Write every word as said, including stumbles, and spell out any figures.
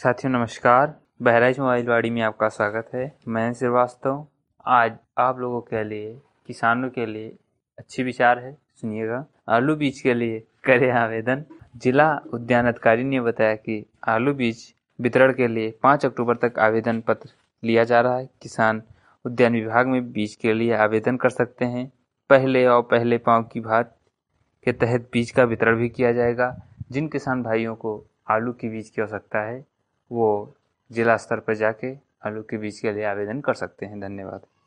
साथियों नमस्कार। बहराइच मोबाइल वाड़ी में आपका स्वागत है। मैं श्रीवास्तव। आज आप लोगों के लिए, किसानों के लिए अच्छी विचार है, सुनिएगा। आलू बीज के लिए करें आवेदन। जिला उद्यान अधिकारी ने बताया कि आलू बीज वितरण के लिए पाँच अक्टूबर तक आवेदन पत्र लिया जा रहा है। किसान उद्यान विभाग में बीज के लिए आवेदन कर सकते हैं। पहले और पहले पाँव की बात के तहत बीज का वितरण भी किया जाएगा। जिन किसान भाइयों को आलू की बीज की आवश्यकता है वो जिला स्तर पर जाके आलू के बीज के लिए आवेदन कर सकते हैं। धन्यवाद।